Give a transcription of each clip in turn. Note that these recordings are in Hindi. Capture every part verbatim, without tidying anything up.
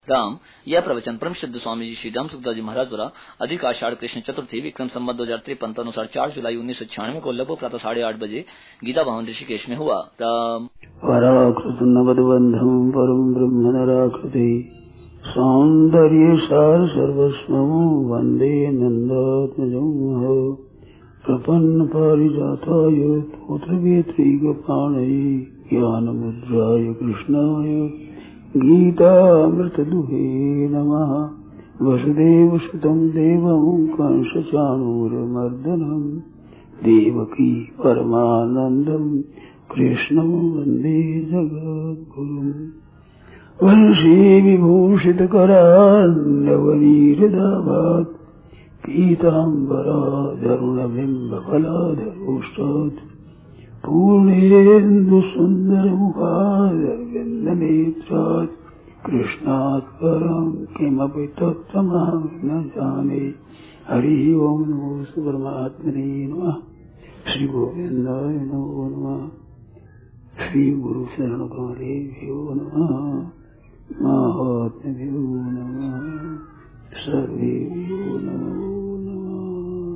राम। यह प्रवचन परम शुद्ध स्वामी जी श्री राम सुखदास जी महाराज द्वारा अधिक आषाढ़ कृष्ण चतुर्थी विक्रम संवत दो हजार तिरपन अनुसार चार जुलाई उन्नीस सौ छियानवे को लगभग प्रातः साढ़े आठ बजे गीता भवन ऋषिकेश में हुआ। राम। पराकृत नवद्बंधम परम ब्रह्म नराकृति सौंदर्य सार सर्वस्वं वंदे नंदात्मजं प्रपन्न पारिजाताय पुत्रवेत्रैकपाणये ज्ञानमुद्राय कृष्णाय गीतामृतदुहे नमः। वसुदेवसुतं देवं कंसचाणूरमर्दनं देवकी परमानन्दं कृष्णं वन्दे जगद्गुरुम्। वंशी विभूषितकरान्नवनीरदाभात् पीताम्बराधरुणबिम्बफलाधरोष्टात् पूर्णेन्दुसुन्दरमुखारविन्दनेत्रात् कृष्णात् परं किमपि तत्त्वमहं न जाने। हरिः ओं नमो परमात्मने नमः। श्री गोविन्दाय नमो नमः। श्री गुरु शरण कमलेभ्यो नमः। महात्म्यो नमः। सर्वेभ्यो नमो नमः।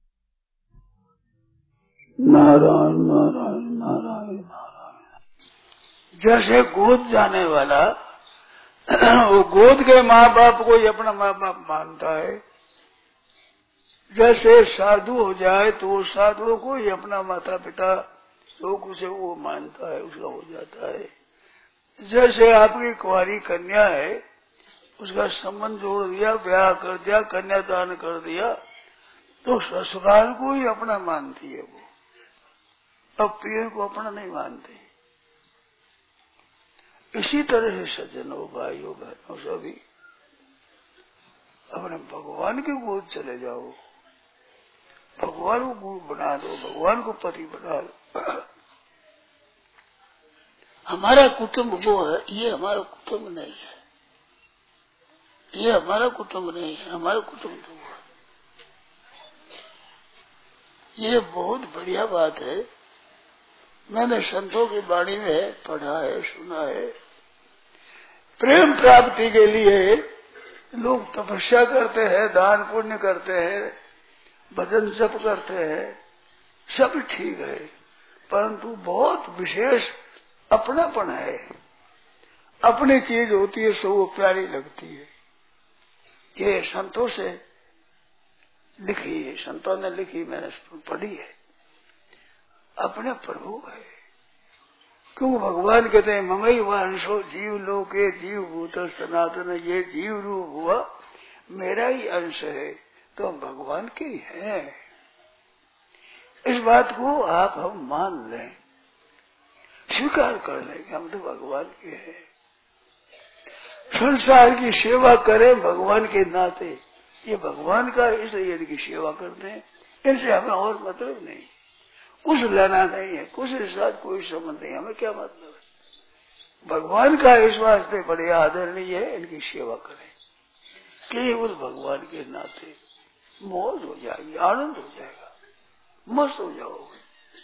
नारायण नारायण नारायण नारायण। जैसे गोद जाने वाला वो गोद के माँ बाप को ही अपना माँ बाप मानता है, जैसे साधु हो जाए तो वो साधुओं को ही अपना माता पिता जो कुछ है वो मानता है, उसका हो जाता है। जैसे आपकी कुंवारी कन्या है, उसका संबंध जोड़ दिया, ब्याह कर दिया, कन्यादान कर दिया, तो ससुराल को ही अपना मानती है वो, अब पीर को अपना नहीं मानती। इसी तरह से सज्जनों भाइयों बहनों सभी अपने भगवान के गोद चले जाओ, भगवान को गुरु बना दो, भगवान को पति बना दो। हमारा कुटुंब वो है, ये हमारा कुटुंब नहीं है, ये हमारा कुटुंब नहीं है, हमारा कुटुंब तो वो है। ये बहुत बढ़िया बात है। मैंने संतों की वाणी में पढ़ा है, सुना है, प्रेम प्राप्ति के लिए लोग तपस्या करते हैं, दान पुण्य करते हैं, भजन जप करते हैं, सब ठीक है, परंतु बहुत विशेष अपनापन है, अपनी चीज होती है सो वो प्यारी लगती है। ये संतों से लिखी है, संतों ने लिखी, मैंने पढ़ी है। अपने प्रभु है, क्यों भगवान कहते हैं ममई वांशो जीव लोके जीव भूत सनातन, ये जीव रूप हुआ मेरा ही अंश है, तो हम भगवान के ही हैं। इस बात को आप हम मान लें, स्वीकार कर लें कि हम तो भगवान के हैं। संसार की सेवा करें भगवान के नाते, ये भगवान का इसलिए इनकी सेवा करते हैं, इनसे हमें और मतलब नहीं, कुछ लेना नहीं है, कुछ के साथ कोई संबंध नहीं, हमें क्या मतलब है। भगवान का इस वास्ते बड़े आदरणीय है, इनकी सेवा करें केवल भगवान के नाते। मौज हो जाएगी, आनंद हो जाएगा, मस्त हो जाओगे।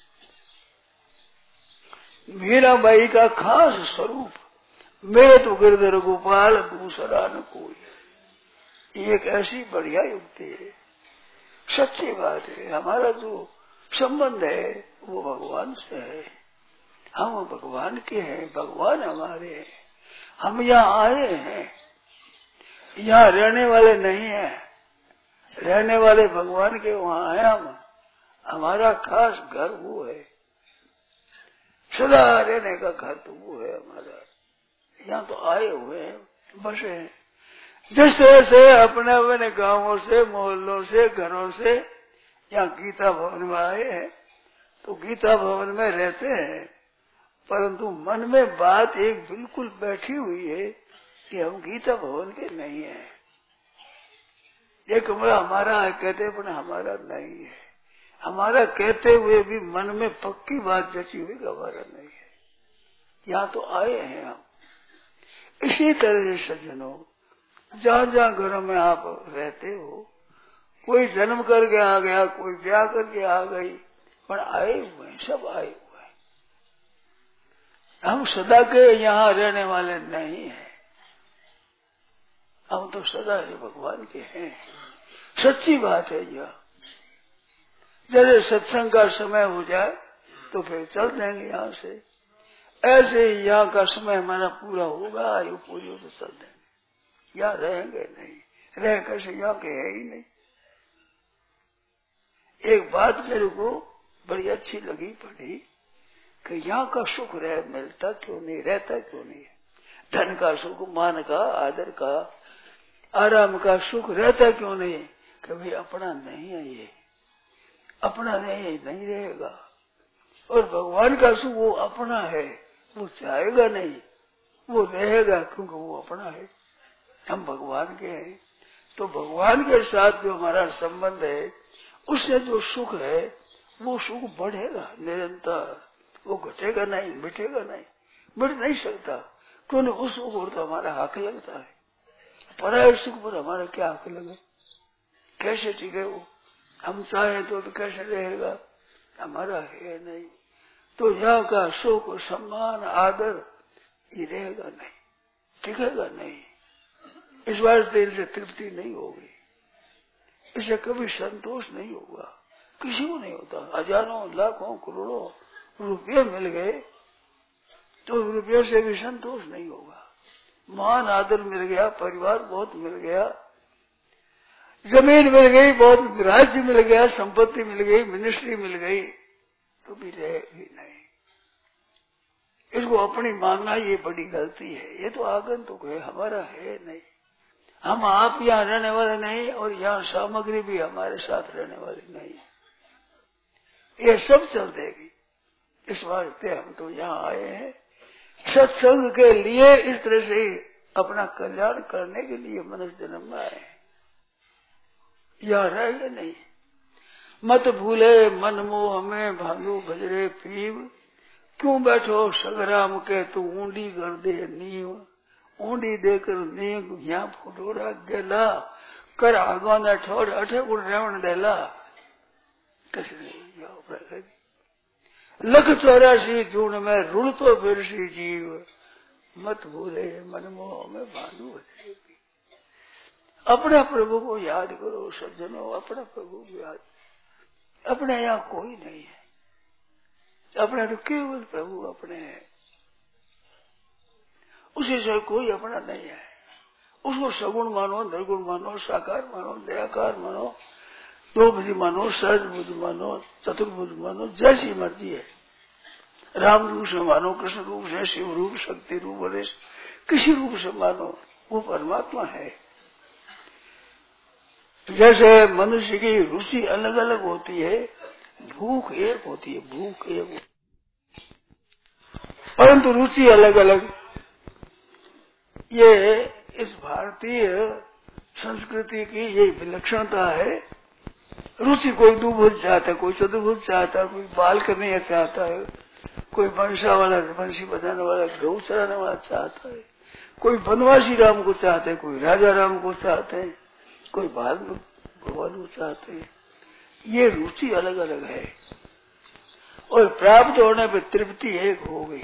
मीराबाई का खास स्वरूप मेरे तो गिरधर गोपाल दूसरा न कोई, एक ऐसी बढ़िया युक्ति है, सच्ची बात है। हमारा जो संबंध है वो भगवान से है, हम भगवान के हैं, भगवान हमारे हैं। हम यहाँ आए हैं, यहाँ रहने वाले नहीं हैं, रहने वाले भगवान के वहाँ आए हम। हमारा खास घर वो है, सदा रहने का घर तो वो है हमारा। यहाँ तो आए हुए हैं, बसे हैं। जिस तरह से अपने अपने गांवों से, मोहल्लों से, घरों से यहाँ गीता भवन में आए हैं, तो गीता भवन में रहते हैं, परंतु मन में बात एक बिल्कुल बैठी हुई है कि हम गीता भवन के नहीं हैं। ये कमरा हमारा है कहते, पर हमारा नहीं है। हमारा कहते हुए भी मन में पक्की बात जची हुई कि हमारा नहीं है, यहाँ तो आए हैं हम। इसी तरह से सज्जनों, जहाँ जहाँ घरों में आप रहते हो, कोई जन्म करके आ गया, कोई ब्याह करके आ गई, पर आए हुए हैं, सब आए हुए हैं। हम सदा के यहाँ रहने वाले नहीं हैं। हम तो सदा ही भगवान के हैं। सच्ची बात है यह। जैसे सत्संग का समय हो जाए तो फिर चल देंगे यहाँ से, ऐसे ही यहाँ का समय हमारा पूरा होगा, आयु पूरी हो तो चल देंगे। यहाँ रहेंगे नहीं, रह कैसे, यहाँ के है ही नहीं। एक बात मेरे को बड़ी अच्छी लगी पड़ी कि यहाँ का सुख रह मिलता क्यों नहीं, रहता क्यों नहीं है। धन का सुख, मान का, आदर का, आराम का सुख रहता क्यों नहीं, कि भाई अपना नहीं है, ये अपना नहीं नहीं रहेगा। और भगवान का सुख वो अपना है, वो चाहेगा नहीं, वो रहेगा क्योंकि वो अपना है। हम भगवान के हैं, तो भगवान के साथ जो हमारा संबंध है उससे जो सुख है वो सुख बढ़ेगा निरंतर, वो घटेगा नहीं, मिटेगा नहीं, मिट नहीं सकता। क्योंकि उस सुख पर तो हमारा हक लगता है, पराये सुख पर हमारा क्या हक लगे, कैसे टिके वो। हम चाहे तो, तो कैसे रहेगा, हमारा है नहीं। तो यहाँ का सुख, सम्मान, आदर ये रहेगा नहीं, टिकेगा नहीं। इस वास्ते इनसे तृप्ति नहीं होगी, इसे कभी संतोष नहीं होगा, किसी को नहीं होता। हजारों लाखों करोड़ों रुपये मिल गए तो रुपये से भी संतोष नहीं होगा। मान आदर मिल गया, परिवार बहुत मिल गया, जमीन मिल गई, बहुत राज्य मिल गया, संपत्ति मिल गई, मिनिस्ट्री मिल गई, तो भी रहे भी नहीं। इसको अपनी मानना ये बड़ी गलती है। ये तो आगंतुक है, हमारा है नहीं। हम आप यहाँ रहने वाले नहीं और यहाँ सामग्री भी हमारे साथ रहने वाली नहीं, ये सब चल देगी। इस वास्ते हम तो यहाँ आए हैं सत्संग के लिए, इस तरह से अपना कल्याण करने के लिए मनुष्य जन्म में आए हैं। यहाँ रहेंगे नहीं। मत भूले मन मोह में भालू भजरे पीव, क्यों बैठो सगराम के तू ऊंडी कर दे नीव। ऊंडी देकर नीव यहाँ फुटोरा गेला, कर आगो न ठोर अठे गुण रेवण देला। कसने लख चौरासी जून में रुण तो फिर सी जीव, मत भूले मन मोह में भालू भजरे पीव। अपने प्रभु को याद करो सज्जनों, अपना प्रभु को याद। अपने यहाँ कोई नहीं है, अपने तो केवल प्रभु अपने हैं, उसी से कोई अपना नहीं है। उसको सगुण मानो, निर्गुण मानो, साकार मानो, दयाकार मानो, दो बुद्धि मानो, सहज बुद्धि मानो, चतुर्भुज मानो, जैसी मर्जी है। राम रूप से मानो, कृष्ण रूप से, शिव रूप, शक्ति रूप, गणेश, किसी रूप से मानो, वो परमात्मा है। जैसे मनुष्य की रुचि अलग अलग होती है, भूख एक होती है, भूख एक, परंतु रुचि अलग अलग। ये इस भारतीय संस्कृति की यही विलक्षणता है। रुचि कोई दुभुज चाहता है, कोई चतुर्भुज चाहता है, कोई बाल करने चाहता है, कोई बंशा वाला बंशी बजाने वाला, गऊ चराने वाला चाहता है, कोई वनवासी राम को चाहते हैं, कोई राजा राम को चाहते हैं, कोई बाल भगवान को चाहते हैं। ये रुचि अलग अलग है और प्राप्त होने पर तृप्ति एक हो गई,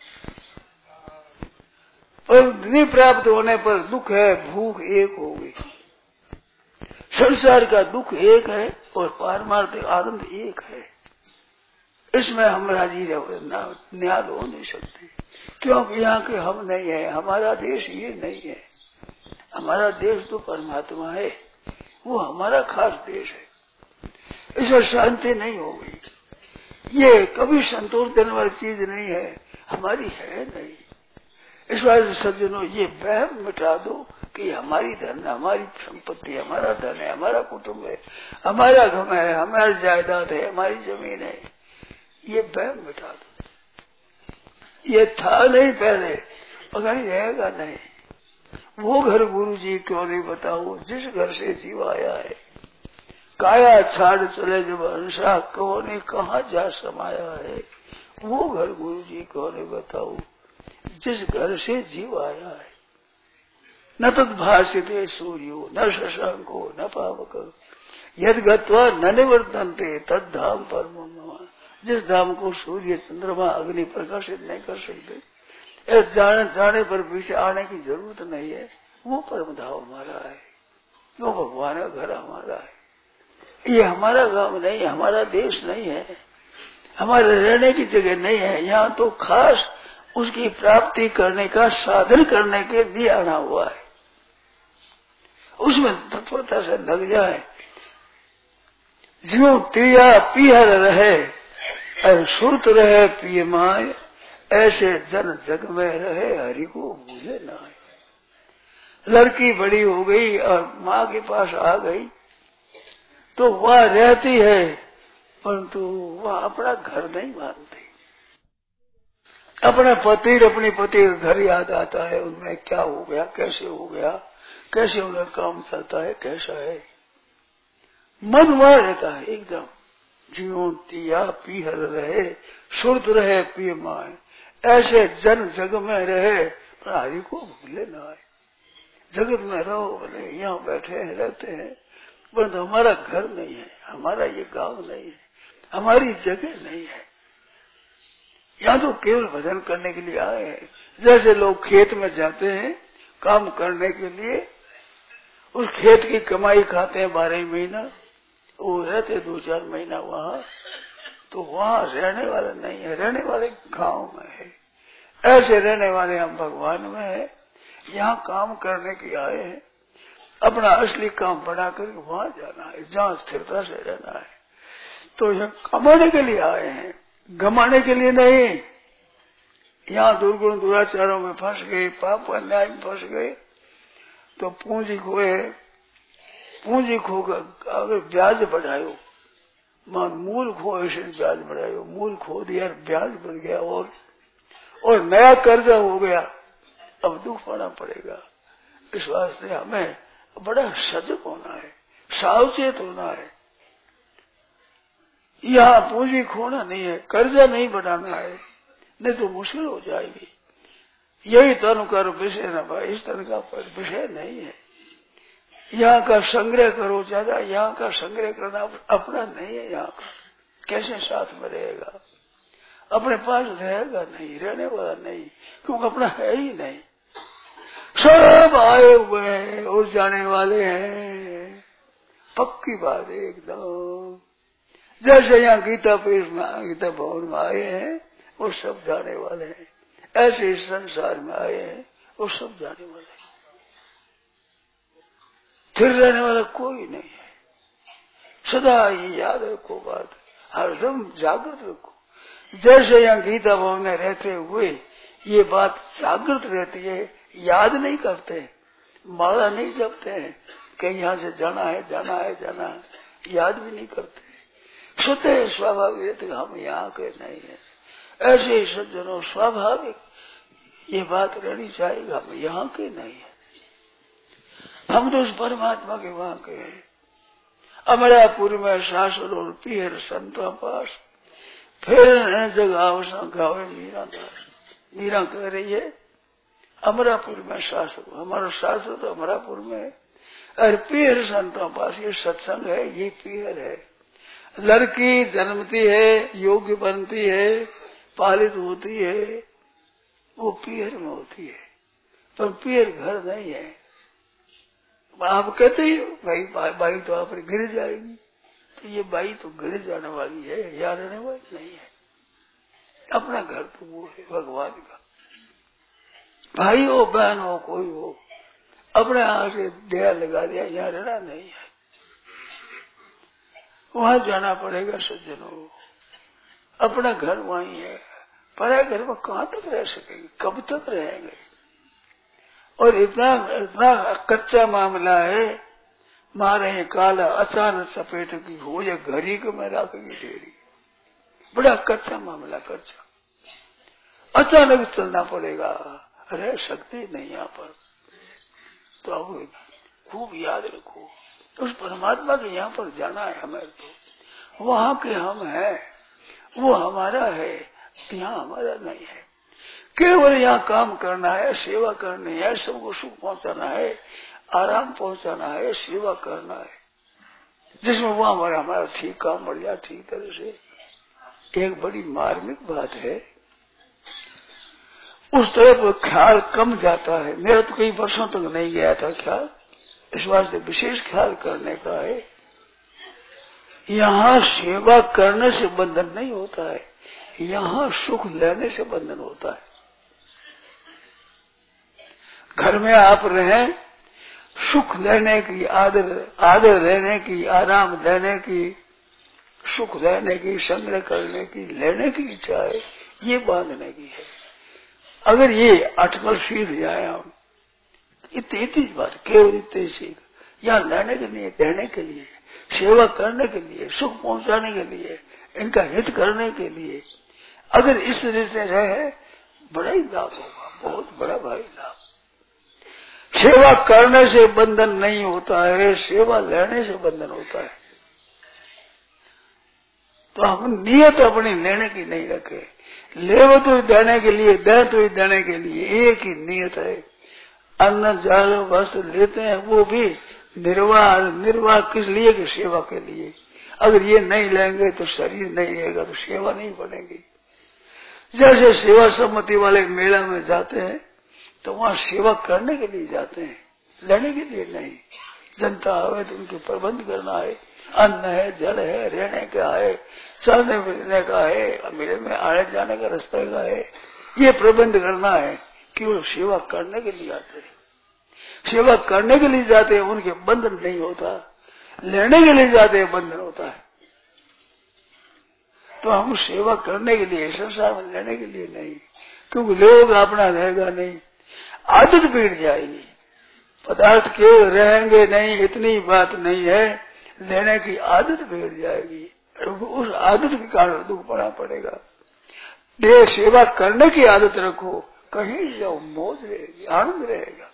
और नहीं प्राप्त होने पर दुख है, भूख एक हो गई। संसार का दुख एक है और पारमार्थिक आनंद एक है। इसमें हम राजी न्याय हो नहीं सकते, क्योंकि यहाँ के हम नहीं है, हमारा देश ये नहीं है। हमारा देश तो परमात्मा है, वो हमारा खास देश है, इसमें शांति नहीं होगी। ये कभी संतोष देने वाली चीज नहीं है, हमारी है नहीं। इस बार सज्जनों ये वहम मिटा दो कि हमारी धन, हमारी संपत्ति, हमारा धन है, हमारा कुटुंब है, हमारा घर है, हमारी जायदाद है, हमारी जमीन है, ये वहम मिटा दो। ये था नहीं पहले, मगर रहेगा नहीं। वो घर गुरु जी क्यों नहीं बताओ जिस घर से जीव आया है। काया छाड़ चले जब अंशा, कहो ने कहाँ जा समाया है। वो घर गुरु जी क्यों नहीं बताओ जिस घर से जीव आया है। न तद भाषिते सूर्यो न शशांको न पावक, यद गत्वा न निवर्तन्ते तद धाम परमो नमः। जिस धाम को सूर्य चंद्रमा अग्नि प्रकाशित नहीं कर सकते, जाने जाने पर पीछे आने की जरूरत नहीं है, वो परम धाम हमारा है, वो भगवान का घर हमारा है। ये हमारा गांव नहीं, हमारा देश नहीं है, हमारे रहने की जगह नहीं है। यहाँ तो खास उसकी प्राप्ति करने का साधन करने के लिए आना हुआ है। उसमें तत्परता से लग जाए, ज्यों तिया पीहर रहे और सुरत रहे पिय माय, ऐसे जन जग में रहे हरि को भूले ना। लड़की बड़ी हो गई और माँ के पास आ गई तो वह रहती है, परंतु वह अपना घर नहीं मानती। अपने पति अपनी पति का घर याद आता है, उनमें क्या हो गया, कैसे हो गया, कैसे उनका काम चलता है, कैसा है। मन वहां रहता है एकदम, जीवन तिया पीहर रहे सुरत रहे पिय माए, ऐसे जन जग में रहे पर हरि को भूले ना आए। जगत में रहो बोले, यहाँ बैठे हैं रहते हैं, परंतु हमारा घर नहीं है, हमारा ये गांव नहीं है, हमारी जगह नहीं है। यहाँ तो केवल भजन करने के लिए आए हैं। जैसे लोग खेत में जाते हैं काम करने के लिए, उस खेत की कमाई खाते हैं बारह महीना, वो रहते दो चार महीना वहाँ, तो वहाँ रहने वाले नहीं है, रहने वाले गांव में है। ऐसे रहने वाले हम भगवान में है। यहाँ काम करने के आए हैं, अपना असली काम बना कर वहाँ जाना है, जहाँ स्थिरता से रहना है। तो यहाँ कमाने के लिए आए हैं, गमाने के लिए नहीं। यहाँ दुर्गुण दुराचारों में फंस गए, पाप अन्याय में फंस गए तो पूंजी खोए, पूंजी खोकर अगर ब्याज बढ़ायो, मान मूल खो ऐसे ब्याज बढ़ायो, मूल खो दिया ब्याज बढ़ गया और और नया कर्जा हो गया, अब दुख पाना पड़ेगा। इस वास्ते हमें बड़ा सजग होना है, सावचेत होना है। यहाँ पूंजी खोना नहीं है, कर्जा नहीं बढ़ाना है, नहीं तो मुश्किल हो जाएगी। यही तन कर विषय न भाई, इस तरह का विषय नहीं है। यहाँ का संग्रह करो ज्यादा, यहाँ का संग्रह करना अपना नहीं है। यहाँ का कैसे साथ में रहेगा, अपने पास रहेगा नहीं, रहने वाला नहीं, क्योंकि अपना है ही नहीं। सब आए हुए हैं और जाने वाले हैं, पक्की बात है एकदम। जैसे यहाँ गीता पेश में, गीता भवन में आए हैं वो सब जाने वाले हैं, ऐसे इस संसार में आए हैं वो सब जाने वाले हैं। फिर रहने वाला कोई नहीं है। सदा ये याद रखो बात, हरदम जागृत रखो। जैसे यहाँ गीता भवन में रहते हुए ये बात जागृत रहती है, याद नहीं करते, माला नहीं जपते हैं कि यहाँ से जाना है जाना है जाना है, याद भी नहीं करते। स्वतः स्वाभाविक हम यहाँ के नहीं है। ऐसे ही सज्जनों स्वाभाविक ये बात रहनी चाहिए, हम यहाँ के नहीं है, हम तो उस परमात्मा के वहां के हैं। अमरापुर में शासुर और पीहर संतों पास, फिर जगाव गावे मीरा दास। मीरा कह रही है अमरापुर में शासुर, हमारा शासुर तो अमरापुर में है, और पीहर संतों पास ये सत्संग है, ये पीहर है। लड़की जन्मती है, योग्य बनती है, पालित होती है, वो पीहर में होती है, पर पीहर घर नहीं है। आप कहते ही भाई बाई तो आप गिर जाएगी, तो ये बाई तो गिर जाने वाली है, यहाँ रहने वाली नहीं है। अपना घर तो वो है भगवान का। भाई हो बहन हो कोई हो, अपने हाथ से डेरा लगा दिया, यहाँ रहना नहीं है, वहां जाना पड़ेगा सज्जनों। अपना घर वहीं है, पराए घर में कहाँ तक रह सकेंगे, कब तक रहेंगे। और इतना इतना कच्चा मामला है, मारे काला अचानक सपेट की हो या घड़ी को मैं रखेगी ढेरी, बड़ा कच्चा मामला, कच्चा अचानक चलना पड़ेगा, रह सकते नहीं यहाँ पर। तो अब खूब याद रखो, उस परमात्मा के यहाँ पर जाना है हमें, तो वहां के हम हैं, वो हमारा है, यहाँ हमारा नहीं है। केवल यहाँ काम करना है, सेवा करनी है, सबको सुख पहुंचाना है, आराम पहुंचाना है, सेवा करना है, जिसमें वो हमारा हमारा ठीक काम बढ़िया ठीक तरह से। एक बड़ी मार्मिक बात है, उस तरफ ख्याल कम जाता है। मेरा तो कई वर्षों तक नहीं गया था ख्याल, इस वास्ते विशेष ख्याल करने का है। यहाँ सेवा करने से बंधन नहीं होता है, यहाँ सुख लेने से बंधन होता है। घर में आप रहें, सुख लेने की, आदर आदर लेने की, आराम लेने की, सुख लेने की, संग्रह करने की, लेने की इच्छा है, ये बांधने की है। अगर ये अटकल सीख जाए हम, इतनी इतनी बात, केवल इतनी सीख, यहाँ लेने के लिए, देने के लिए, सेवा करने के लिए, सुख पहुंचाने के लिए, इनका हित करने के लिए, अगर इस तरह से रहे, बड़ा ही लाभ होगा, बहुत बड़ा भारी लाभ। सेवा करने से बंधन नहीं होता है, सेवा लेने से बंधन होता है। तो हम नियत अपनी लेने की नहीं रखे, ले तो देने के लिए, दे तो देने के लिए, एक ही नियत है। अन्न जल वस्त्र लेते हैं, वो भी निर्वाह निर्वाह किस लिए? कि सेवा के लिए। अगर ये नहीं लेंगे तो शरीर नहीं रहेगा, तो सेवा नहीं बनेगी। जैसे सेवा सम्मति वाले मेला में जाते हैं तो वहां सेवा करने के लिए जाते हैं, लेने के लिए नहीं। जनता आवे तो उनके प्रबंध करना है, अन्न है, जल है, रहने का है, चलने फिरने का है, मेले में आने जाने का रास्ते का है, ये प्रबंध करना है। केवल सेवा करने के लिए आते हैं, सेवा करने के लिए जाते हैं, उनके बंधन नहीं होता। लेने के लिए जाते हैं, बंधन होता है। तो हम सेवा करने के लिए, संसार में लेने के लिए नहीं, क्योंकि लोग अपना रहेगा नहीं, आदत बिगड़ जाएगी। पदार्थ के रहेंगे नहीं, इतनी बात नहीं है, लेने की आदत बिगड़ जाएगी, उस आदत के कारण दुख पड़ा पड़ेगा। देह सेवा करने की आदत रखो, कहीं जाओ मौज रहेगी, आनंद रहेगा,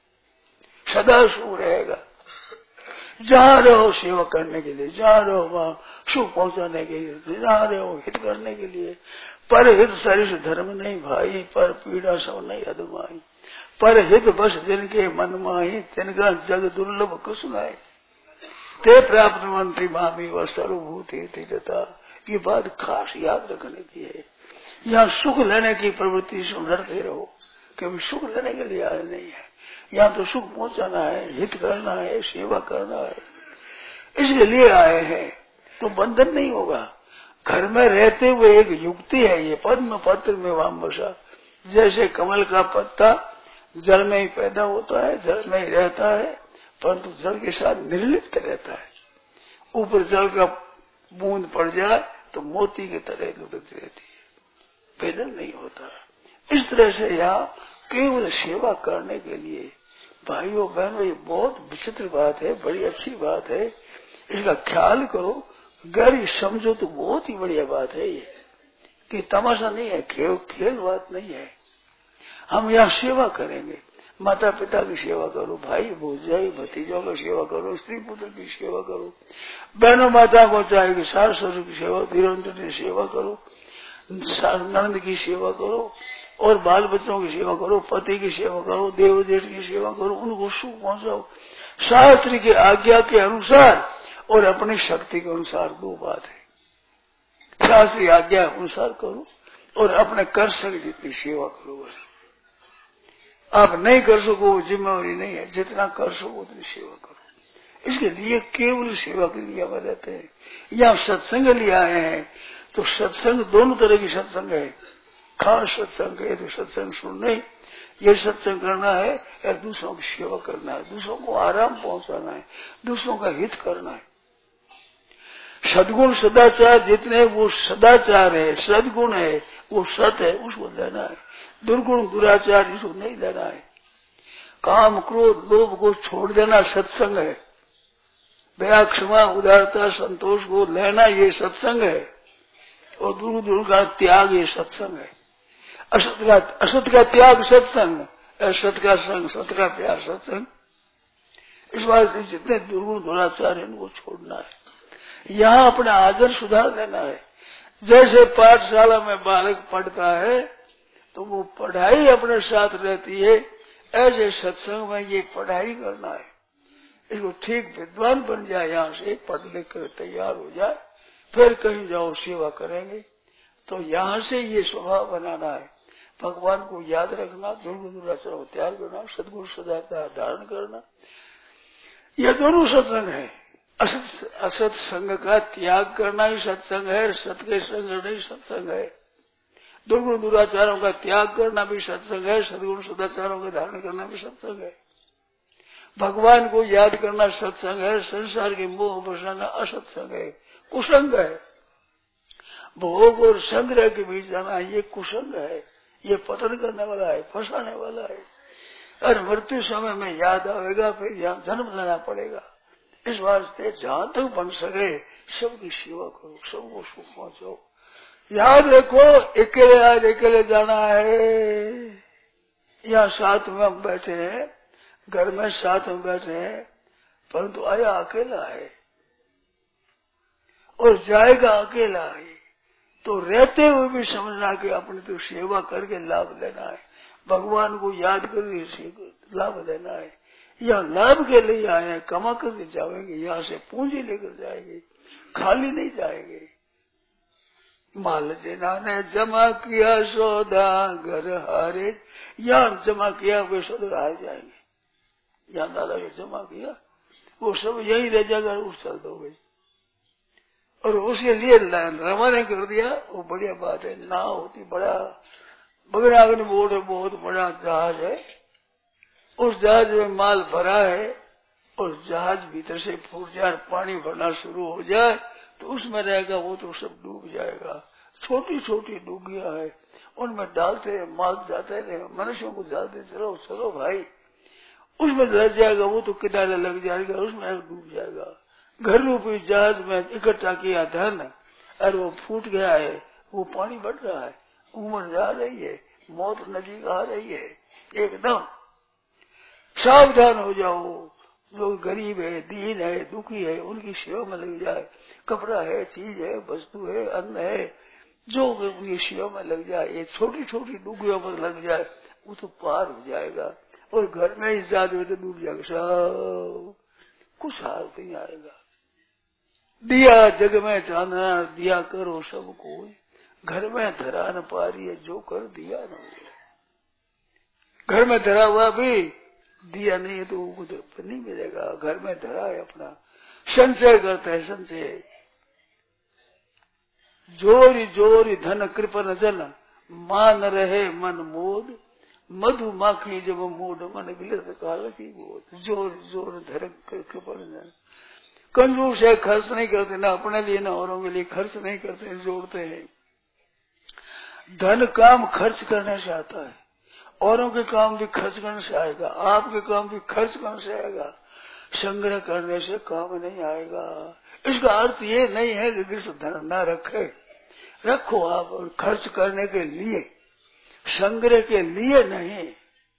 सदा सुख रहेगा। जहाँ रहो सेवा करने के लिए, जहाँ रहो वहाँ सुख पहुंचाने के लिए, जहाँ रहो हित करने के लिए। पर हित शरीर धर्म नहीं भाई, पर पीड़ा सब नहीं अदमाई। पर हित बस जिनके मन माही, तिनका जग दुर्लभ कुसुनाई। ते प्राप्त मंत्री मामी व सर्वभूति तीर्थता। ये बात खास याद रखने की है। यहाँ सुख लेने की प्रवृत्ति से डरते रहो, क्योंकि सुख लेने के लिए आए नहीं है। यहाँ तो सुख पहुंचाना है, हित करना है, सेवा करना है, इसके लिए आए हैं, तो बंधन नहीं होगा। घर में रहते हुए एक युक्ति है ये, पद्म पत्र में वाम बसा। जैसे कमल का पत्ता जल में ही पैदा होता है, जल में ही रहता है, परंतु जल के साथ निर्लिप्त रहता है। ऊपर जल का बूंद पड़ जाए तो मोती की तरह लुढ़कती रहती है, भेदन नहीं होता। इस तरह से यहाँ केवल सेवा करने के लिए, भाइयों बहनों, ये बहुत विचित्र बात है, बड़ी अच्छी बात है, इसका ख्याल करो, गहरी समझो तो बहुत ही बढ़िया बात है ये, कि तमाशा नहीं है, खेल खेल बात नहीं है। हम यहाँ सेवा करेंगे, माता पिता की सेवा करो, भाई भौजाई भतीजों की सेवा करो, स्त्री पुत्र की सेवा करो, बहनों माता को चाहे कि सास ससुर की सेवा, धीरंतर की सेवा करो, नंद की सेवा करो, और बाल बच्चों की सेवा करो, पति की सेवा करो, देव जेठ की सेवा करो, उनको सुख पहुंचाओ शास्त्र की आज्ञा के अनुसार और अपनी शक्ति के अनुसार। दो बात है, शास्त्रीय आज्ञा अनुसार करो और अपने कर सके जितनी सेवा करो। बस आप नहीं कर सको जिम्मेवारी नहीं है, जितना कर सको उतनी सेवा करो। इसके लिए केवल सेवा के लिए हम रहते हैं। यहाँ सत्संग लिए आए हैं तो सत्संग दोनों तरह की सत्संग है। खास सत्संग है तो सत्संग सुनने, ये सत्संग करना है, या दूसरों की सेवा करना है, दूसरों को आराम पहुंचाना है, दूसरों का हित करना है। सदगुण सदाचार जितने वो सदाचार है, सदगुण है, वो सत है, उसको लेना है। दुर्गुण दुराचार इसको नहीं लेना है। काम क्रोध लोभ को छोड़ देना सत्संग है। दया क्षमा उदारता संतोष को लेना ये सत्संग है। और दुर्ग दुर्ग का त्याग ये सत्संग है। असत का असत का त्याग सत्संग, असत का संग, सत का प्यार सत्संग। इस बात से जितने दुर्गुण दुराचार है उनको छोड़ना है। यहाँ अपना आदर सुधार देना है। जैसे पाठशाला में बालक पढ़ता है तो वो पढ़ाई अपने साथ रहती है, ऐसे सत्संग में ये पढ़ाई करना है। इसको ठीक विद्वान बन जाए, यहाँ से पढ़ लिख कर तैयार हो जाए, फिर कहीं जाओ सेवा करेंगे। तो यहाँ से ये स्वभाव बनाना है। भगवान को याद रखना, दुर्गुण दुराचार को त्याग करना, सदगुण सदाचार धारण करना, यह दोनों सत्संग है। असत असत संग का त्याग करना ही सत्संग है, सत के संग नहीं सत्संग है। दुर्गुण दुराचारों का त्याग करना भी सत्संग है, सदगुण सदाचारों का धारण करना भी सत्संग है। भगवान को याद करना सत्संग है, संसार के मोह बसाना असत्संग है, कुसंग है। भोग और संग्रह के बीच जाना ये कुसंग है, ये पतन करने वाला है, फंसाने वाला है। और मृत्यु समय में याद आएगा, फिर यहाँ जन्म लेना पड़ेगा। इस वास्ते जहां तक बन सके सबकी सेवा करो, सबको सुख पहुंचाओ। याद रखो अकेले आज अकेले जाना है। यहाँ साथ में हम बैठे हैं, घर में साथ में बैठे हैं, परंतु आया अकेला है और जाएगा अकेला है। तो रहते हुए भी समझना कि अपनी तो सेवा करके लाभ लेना है, भगवान को याद करके लाभ लेना है। यहाँ लाभ के लिए आए हैं, कमा करके जाएंगे, यहाँ से पूंजी लेकर जाएंगे, खाली नहीं जाएंगे। माल जिन्हा ने जमा किया सौदा घर हारे, यहाँ जमा किया वे सौदा हार जाएंगे। यहाँ दादा ने जमा किया वो सब यही रह जाएगा, उस चल दो गई और उसके लिए रवाना कर दिया। वो बढ़िया बात है। ना होती बड़ा बगरागन बोट है, बहुत बड़ा जहाज है, उस जहाज में माल भरा है और जहाज भीतर से फूट जाए, पानी भरना शुरू हो जाए तो उसमें रहेगा, वो तो सब डूब जाएगा। छोटी छोटी डूबियां है, उनमें डालते माल जाते रहे, मनुष्यों को डालते चलो चलो भाई, उसमें लग जाएगा, वो तो किनारे लग जाएगा, उसमें डूब जाएगा। घर रूपी जहाज में इकट्ठा किया धन और वो फूट गया है, वो पानी बढ़ रहा है, उम्र जा रही है, मौत नजीक आ रही है। एकदम सावधान हो जाओ। जो गरीब है, दीन है, दुखी है, उनकी सेवा में लग जाए। कपड़ा है, चीज है, वस्तु है, अन्न है, जो उनकी सेवा में लग जाए, ये छोटी छोटी डूबियों पर लग जाए, वो तो पार हो जाएगा। और घर में ही जात में तो डूब जाएगा, सब कुछ हाल नहीं आएगा। दिया जग में चांदना दिया करो सबको, घर में धरा न पा रही है जो कर दिया न हो। घर में धरा हुआ भी दिया नहीं है तो वो तो नहीं मिलेगा। घर में धरा है अपना, संचय करता है, संचय जोरी जोरी धन कृपन जन, मान रहे मन मोद, मधु माखी जब मूड मन विलत काल की बोध। जोर जोर धन कृपन जन, कंजूस है, खर्च नहीं करते, ना अपने लिए ना औरों के लिए खर्च नहीं करते, जोड़ते हैं। धन काम खर्च करने से आता है, औरों के काम भी खर्च करने से आएगा, आपके काम भी खर्च करने से आएगा। संग्रह करने से काम नहीं आएगा। इसका अर्थ ये नहीं है कि किसी धन न रखे, रखो आप, और खर्च करने के लिए, संग्रह के लिए नहीं।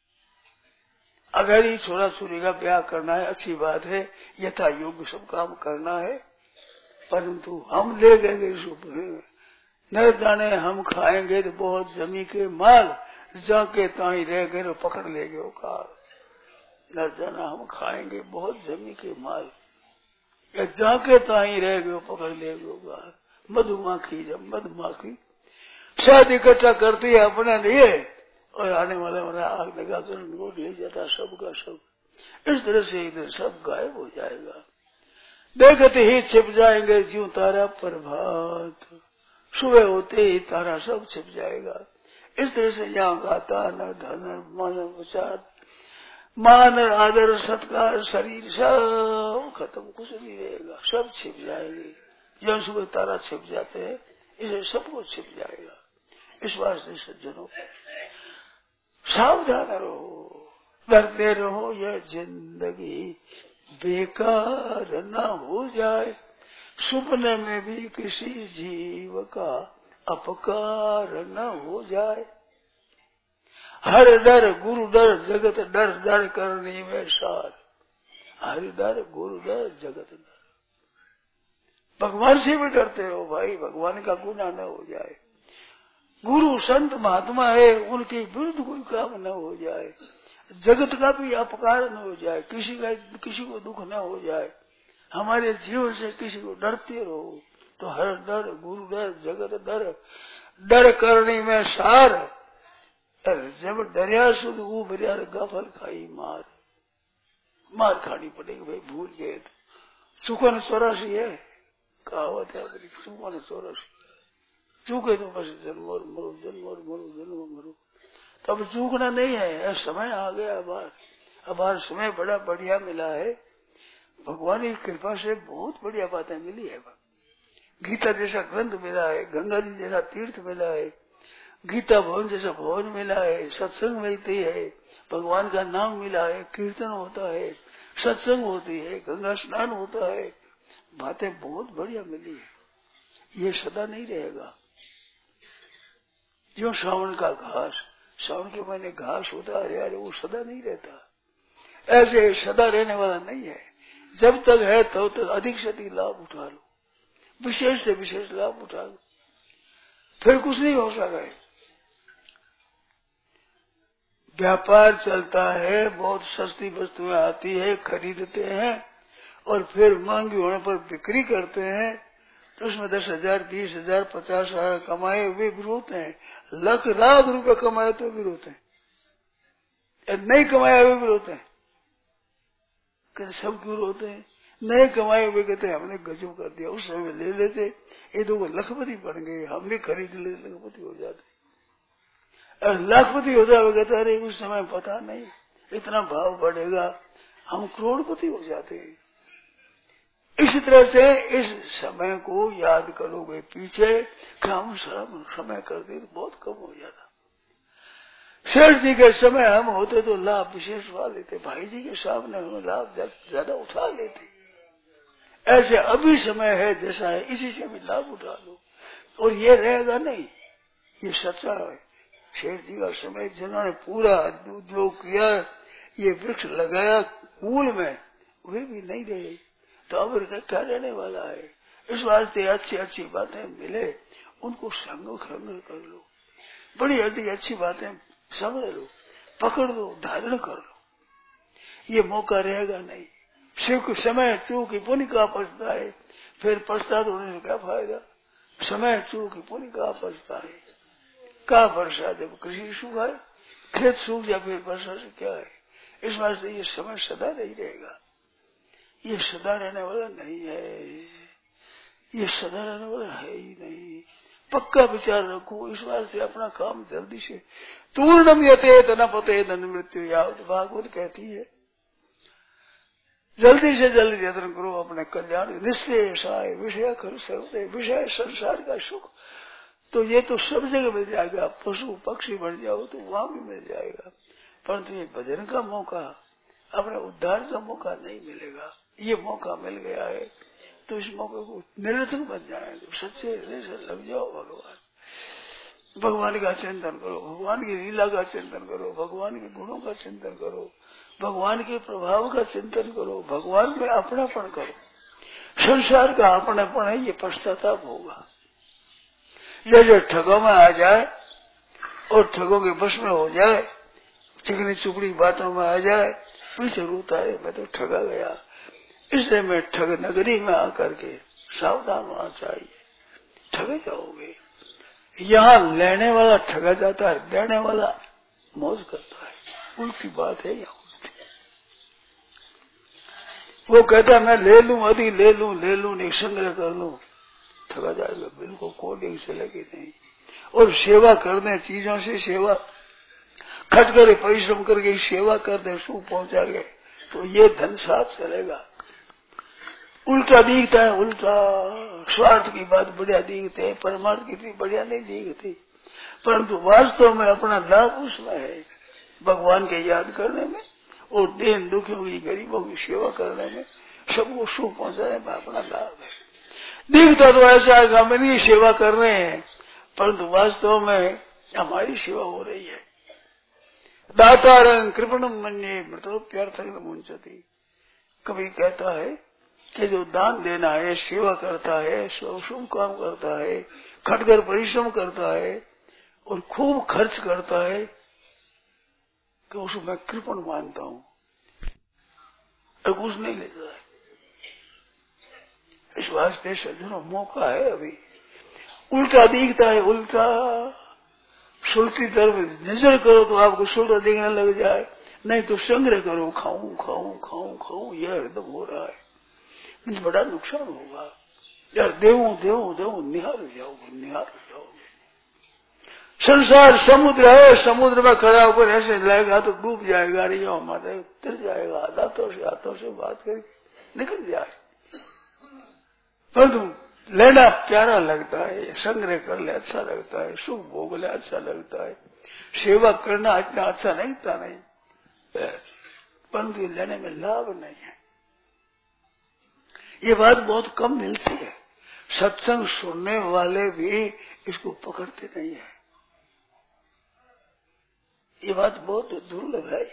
अगर ही छोरा छोरी का ब्याह करना है, अच्छी बात है, यथा योग्य सब काम करना है, परंतु हम ले गए न जाने हम खाएंगे तो बहुत जमी के माल, जाके ताई रह गए तो पकड़ ले गए कार। न जाना हम खाएंगे बहुत जमी के माल, या जाके ताई रह गए पकड़ ले गए कार। मधुमाखी जब मधुमाखी शायद इकट्ठा करती है अपने लिए और आने वाले वाला आग लगा कर उनको ले जाता सबका सब। इस तरह से इधर सब गायब हो जाएगा। देखते ही छिप जाएंगे ज्यों तारा प्रभात, सुबह होते ही तारा सब छिप जाएगा। इस तरह से यहाँ गाता न धन मान विचार मान आदर सत्कार शरीर सब खत्म, कुछ नहीं रहेगा, सब छिप जाएंगे। जब सुबह तारा छिप जाते हैं इसे सबको छिप जाएगा। इस वास्ते सज्जनों सावधान रहो, डरते रहो, यह जिंदगी बेकार न हो जाए, सपने में भी किसी जीव का अपकार न हो जाए। हर डर गुरु डर जगत डर, डर करने में सार। हर डर गुरु डर जगत डर। भगवान से भी डरते रहो भाई, भगवान का गुनाह न हो जाए। गुरु संत महात्मा है, उनके विरुद्ध कोई काम न हो जाए, जगत का भी अपकार न हो जाए, किसी का किसी को दुख न हो जाए। हमारे जीवन से किसी को डरते रहो। तो हर डर गुरु डर जगत डर, डर करने में सार। अरे जब डरिया शुद्ध वो बरिया गाफल खाई मार मार खानी पड़ेगी भाई, भूल गए तो चूका ने चौरासी है कहावत है, चूका ने चौरासी चूके तो बस जन्म और मरो जन्म और मरो जन्म मरो। तब चूकना नहीं है, समय आ गया बार अब आज समय बड़ा बढ़िया मिला है, भगवान की कृपा से बहुत बढ़िया बातें मिली है। गीता जैसा ग्रंथ मिला है, गंगा जी जैसा तीर्थ मिला है, गीता भवन जैसा भवन मिला है, सत्संग मिलती है, भगवान का नाम मिला है, कीर्तन होता है, सत्संग होती है, गंगा स्नान होता है, बातें बहुत बढ़िया मिली है। ये सदा नहीं रहेगा। जो श्रावण का घास, श्रावण के महीने घास होता है यार, वो सदा नहीं रहता, ऐसे सदा रहने वाला नहीं है। जब तक है तब तो तक अधिक से अधिक लाभ उठा लो, विशेष से विशेष लाभ उठा लो, फिर कुछ नहीं हो सका है। व्यापार चलता है, बहुत सस्ती वस्तुएं आती है, खरीदते हैं और फिर महंगी होने पर बिक्री करते हैं, तो उसमें दस हजार बीस हजार पचास हजार कमाए हुए भी रोते हैं, लाख लाख रुपए कमाए तो भी रोते हैं, नहीं कमाए हुए भी रोते हैं। कहते सब क्यों रोते हैं? नहीं कमाए हुए कहते हमने गजब कर दिया, उस समय ले लेते ये दो लखपति बन गए, हम भी खरीद ले लखपति हो जाते, और लाखपति होता है कहते अरे उस समय पता नहीं इतना भाव बढ़ेगा, हम करोड़पति हो जाते हैं। इसी तरह से इस समय को याद करोगे पीछे कि हम समय करते तो बहुत कम हो जाता। शेष जी के समय हम होते तो लाभ विशेष उठा लेते, भाई जी के सामने हम लाभ ज्यादा उठा लेते। ऐसे अभी समय है जैसा है, इसी से भी लाभ उठा लो, और ये रहेगा नहीं, ये सच्चा है। शेष जी का समय जिन्होंने पूरा जो किया, ये वृक्ष लगाया कूल में, वे भी नहीं रहे, तो अब क्या रहने वाला है। इस वास्ते अच्छी अच्छी बातें मिले उनको संग संग कर लो, बड़ी अच्छी अच्छी बातें समझ लो, पकड़ लो, धारण कर लो, ये मौका रहेगा नहीं। सिर्फ समय चूक पुण्य का पछता है, फिर पछता तो होने से क्या फायदा। समय चूक पुण्य का पछता है, का वर्षा जब कृषि सूखा है, खेत सूख जाए फिर वर्षा से क्या है। इस वास्ते ये समय सदा नहीं रहेगा, ये सदा रहने वाला नहीं है, ये सदा रहने वाला है ही नहीं। पक्का विचार रखो, इस वास्ते अपना काम जल्दी से तूर्णम यते तनपते धन मृत्यु यावत, भागवत कहती है जल्दी से जल्दी यत्न करो अपने कल्याण निश्चय विषय कर सकते, विषय संसार का सुख तो ये तो सब जगह मिल जाएगा, पशु पक्षी बन जाओ तो वहां भी मिल जाएगा, परंतु ये भजन का मौका, अपने उद्धार का मौका नहीं मिलेगा। ये मौका मिल गया है तो इस मौके को निरर्थक बन जाए, सच्चे हृदय से लग जाओ भगवान, भगवान का चिंतन करो, भगवान की लीला का चिंतन करो, भगवान के गुणों का चिंतन करो, भगवान के प्रभाव का चिंतन करो, भगवान में अपनापन करो। संसार का अपनापन है, ये पश्चाताप होगा। जैसे ठगों में आ जाए और ठगों के बस में हो जाए, चिकनी चुपड़ी बातों में आ जाए, पीछे रोता है मैं तो ठगा गया। इसलिए मैं ठग नगरी में आकर के सावधान होना चाहिए, ठगे जाओगे। यहाँ लेने वाला ठगा जाता है, देने वाला मौज करता है, उल्टी बात है। यहाँ वो कहता है मैं ले लूं, अभी ले लूं ले लूं नहीं संग्रह कर लूं, ठगा जाएगा, बिल्कुल कोडिंग से लगी नहीं। और सेवा करने चीजों से सेवा खट कर परिश्रम करके सेवा करने सुख पहुंचा गए तो ये धन साथ चलेगा। उल्टा दिखता है, उल्टा स्वार्थ की बात बढ़िया दिखते है, परमार्थ की इतनी बढ़िया नहीं दिखती, परंतु वास्तव में अपना लाभ उसमें है, भगवान के याद करने में और दीन दुखियों की गरीबों की सेवा करने में, सबको सुख पहुंचाने में अपना लाभ है। दिखता तो ऐसा है हम इनकी सेवा कर रहे हैं, परंतु वास्तव में हमारी सेवा हो रही है। दातारं कृपणम मन्ये मृतोप्यर्थं मुंचति। कभी कहता है कि जो दान देना है, सेवा करता है, शुभ काम करता है, खटकर परिश्रम करता है और खूब खर्च करता है, तो उसको मैं कृपण मानता हूँ, और कुछ नहीं लेता है। इस वास्ते सज्जनों मौका है अभी। उल्टा दिखता है, उल्टा सुलटी तरफ नजर करो तो आपको सुलटा देखने लग जाए, नहीं तो संग्रह करो, खाऊं खाऊं खाऊं खाऊं, यह हरदम हो रहा है, मुझे बड़ा नुकसान होगा यार, देवो देवो देवो, निहार हो जाओगे, निहार हो जाओगे। संसार समुद्र है, समुद्र में खड़ा होकर ऐसे लगेगा तो डूब जाएगा, अरे यो हमारे तिर जाएगा, दांतों से हाथों से बात करके निकल जाए। परंतु लेना प्यारा लगता है, संग्रह कर ले अच्छा लगता है, सुख भोग ले अच्छा लगता है, सेवा करना इतना अच्छा नहीं था नहीं, परंतु लेने में लाभ नहीं है। ये बात बहुत कम मिलती है, सत्संग सुनने वाले भी इसको पकड़ते नहीं है, ये बात बहुत दुर्लभ है।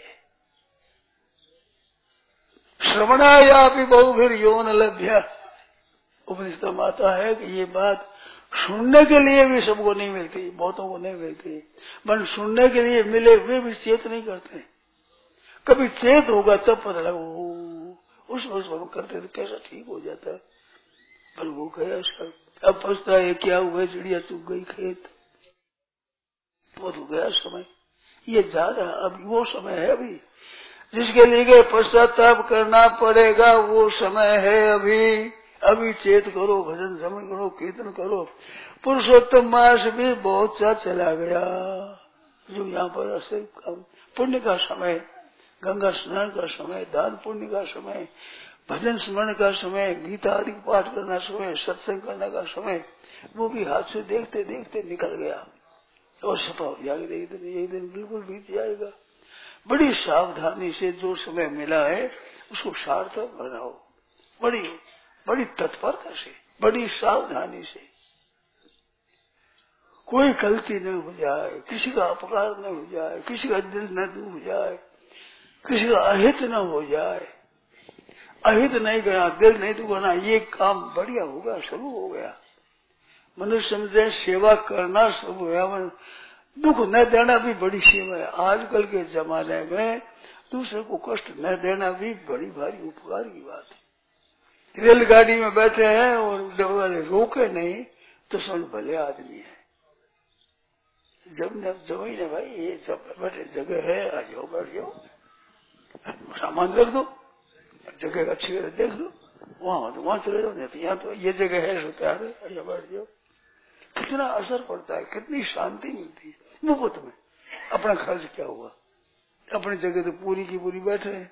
श्रवणाया भी बहुभिर यौन लभ्य, उपनिषद में आता है कि ये बात सुनने के लिए भी सबको नहीं मिलती, बहुतों को नहीं मिलती, पर सुनने के लिए मिले वे भी चेत नहीं करते। कभी चेत होगा तब पता लगा उस वक्त करते तो कैसा ठीक हो जाता है, पर वो गया सब, अब पछता है क्या हुआ, चिड़िया चुग गई खेत, वो तो गया समय, ये ज्यादा अब वो समय है अभी जिसके लिए पश्चाताप करना पड़ेगा, वो समय है अभी। अभी चेत करो, भजन समन करो, कीर्तन करो। पुरुषोत्तम मास भी बहुत सा चला गया, जो यहाँ पर पुण्य का समय, गंगा स्नान का समय, दान पुण्य का समय, भजन स्मरण का समय, गीता आदि पाठ करना समय, सत्संग करने का समय, वो भी हाथ से देखते देखते निकल गया और सफा हो जाएगा, एक दिन एक दिन बिल्कुल बीत जाएगा। बड़ी सावधानी से जो समय मिला है उसको सार्थक बनाओ, बड़ी बड़ी तत्परता से, बड़ी सावधानी से, कोई गलती न हो जाए, किसी का अपकार न हो जाए, किसी का दिल न डूब जाए, किसी का अहित न हो जाए। अहित नहीं करना, दिल नहीं दुखाना, ये काम बढ़िया होगा, शुरू हो गया। मनुष्य समझे सेवा करना शुरू हो गया, दुख न देना भी बड़ी सेवा है। आजकल के जमाने में दूसरे को कष्ट न देना भी बड़ी भारी उपकार की बात है। रेलगाड़ी में बैठे हैं और डब्बे वाले रोके नहीं तो समझ भले आदमी है। जब जब ही ने भाई ये जब बैठे जगह है, आ जाओ बैठ जाओ, सामान रख दो, जगह अच्छी देख लो, वहां तो वहां चले जाओ, नहीं तो यहाँ तो ये जगह है, सोता है यहाँ बैठ जाओ। कितना असर पड़ता है, कितनी शांति मिलती है। मुफ्त में अपना खर्च क्या हुआ, अपनी जगह तो पूरी की पूरी बैठे हैं,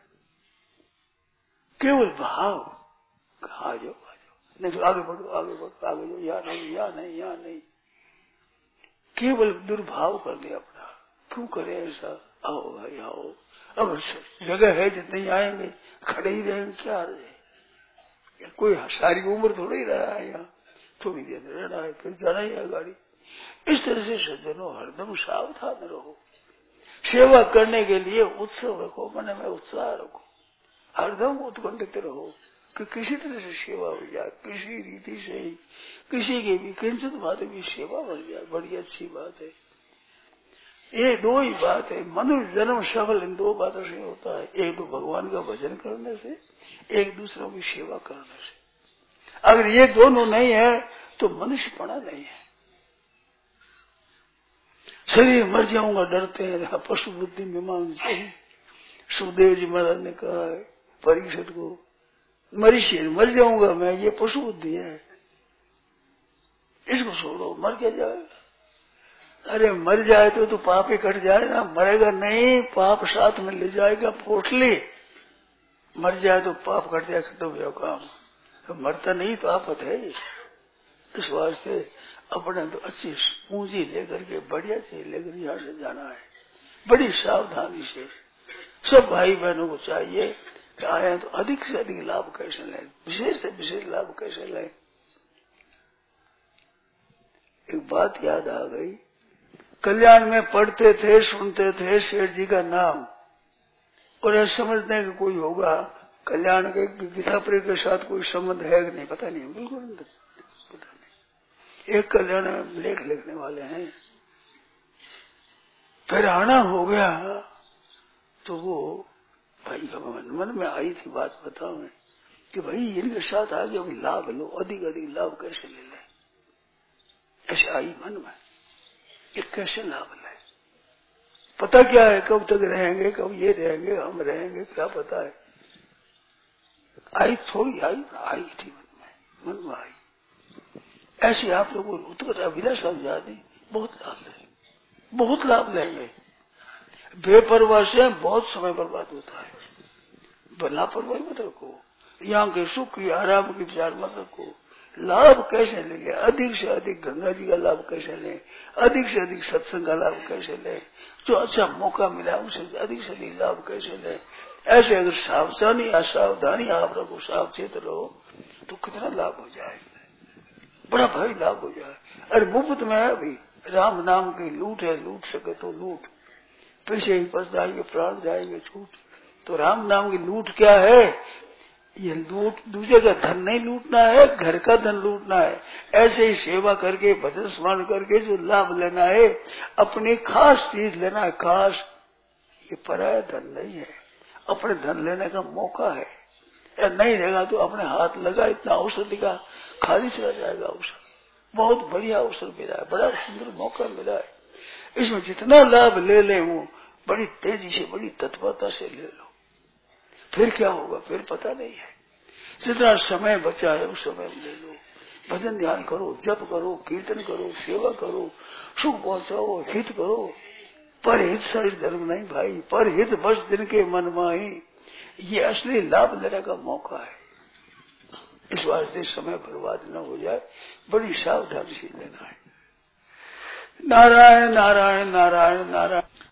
केवल भाव, आ जाओ आ जाओ, नहीं तो आगे बढ़ो आगे बढ़ो आगे जाओ, यहाँ नहीं यहाँ नहीं यहाँ नहीं, केवल दुर्भाव कर लिया अपना। क्यों करे ऐसा, आओ भाई आओ, अब जगह है जितने आएंगे, खड़े ही रहेंगे, क्या रहे, कोई सारी उम्र थोड़ा ही रहा है यहाँ, थोड़ी देर रहना है फिर जाना ही है गाड़ी। इस तरह से सज्जनों हरदम सावधान रहो, सेवा करने के लिए उत्सव रखो, मन में उत्साह रखो, हरदम उत्कंठित रहो कि किसी तरह से सेवा हो जाए, किसी रीति से ही किसी की भी किंचित बात भी सेवा बन जाए, बड़ी अच्छी बात है। ये दो ही बात है, मनुष्य जन्म सफल इन दो बातों से होता है, एक तो भगवान का भजन करने से, एक दूसरों की सेवा करने से। अगर ये दोनों नहीं है तो मनुष्यपना नहीं है। शरीर मर जाऊंगा डरते हैं, पशु बुद्धि मीमांस सुखदेव जी महाराज ने कहा है परीक्षित को, मरी शरीर मर जाऊंगा मैं, ये पशु बुद्धि है, इसको छोड़ो, मर क्या जाएगा। अरे मर जाए तो तो पाप ही कट जाए ना, मरेगा नहीं, पाप साथ में ले जाएगा पोटली, मर जाए तो पाप कट जाए, खत्म हो काम, तो मरता नहीं तो आफत है। इस वास्ते अपने तो अच्छी पूंजी लेकर के बढ़िया से लेकर यहाँ से जाना है, बड़ी सावधानी से। सब भाई बहनों को चाहिए कि आए तो अधिक से अधिक लाभ कैसे लें, विशेष से विशेष लाभ कैसे लें। एक बात याद आ गई, कल्याण में पढ़ते थे सुनते थे सेठ जी का नाम, और यह समझते हैं कि कोई होगा कल्याण के गीता प्रिय के साथ कोई संबंध है कि नहीं, पता नहीं, बिल्कुल पता नहीं। एक कल्याण में लेख लिखने वाले हैं, फिर आना हो गया तो वो भाई मन मन में आई थी बात, बताओ मैं कि भाई इनके साथ आगे अभी लाभ लो, अधिक अधिक लाभ कैसे ले ले, ऐसे आई मन में, ये कैसे लाभ ले। पता क्या है कब तक रहेंगे, कब ये रहेंगे, हम रहेंगे, क्या पता है। आई थोड़ी आई आई थी मन में, मन में आई। ऐसी आप लोगों को उत्कट अभिलाषा जाने बहुत लाभ लेंगे, बहुत लाभ लेंगे। बेपरवाह से बहुत समय बर्बाद होता है। लापरवाही मत रखो, यहाँ के सुख की आराम की विचार मत रखो। लाभ कैसे लेंगे, अधिक से अधिक गंगा जी का लाभ कैसे लें, अधिक से अधिक सत्संग का लाभ कैसे लें, जो अच्छा मौका मिला उसे अधिक से अधिक लाभ कैसे लें। ऐसे अगर सावधानी असावधानी आप रखो, सावचेत रहो, तो कितना लाभ हो जाए, बड़ा भारी लाभ हो जाए। अरे मुफ्त में है अभी, राम नाम की लूट है, लूट सके तो लूट, पैसे ही फंस जाएंगे, प्राण जाएंगे छूट। तो राम नाम की लूट क्या है, ये लूट दूसरे का धन नहीं लूटना है, घर का धन लूटना है। ऐसे ही सेवा करके भजन स्मरण करके जो लाभ लेना है, अपनी खास चीज लेना है, खास। ये पराया धन नहीं है, अपने धन लेने का मौका है। या नहीं रहेगा तो अपने हाथ लगा, इतना अवसर दिखा, खाली चला जाएगा अवसर। बहुत बढ़िया अवसर मिला है, बड़ा सुंदर मौका मिला है। इसमें जितना लाभ ले ले वो बड़ी तेजी से, बड़ी तत्परता से ले लो। फिर क्या होगा फिर पता नहीं है। जितना समय बचा है उस समय ले लो, भजन ध्यान करो, जप करो, कीर्तन करो, सेवा करो, सुख पहुंचाओ, हित करो। पर हित शरीर धर्म नहीं भाई, पर हित बस दिन के मन माही। ये असली लाभ लेने का मौका है। इस वास्ते समय बर्बाद न हो जाए, बड़ी सावधानी से लेना है। नारायण नारायण नारायण नारायण।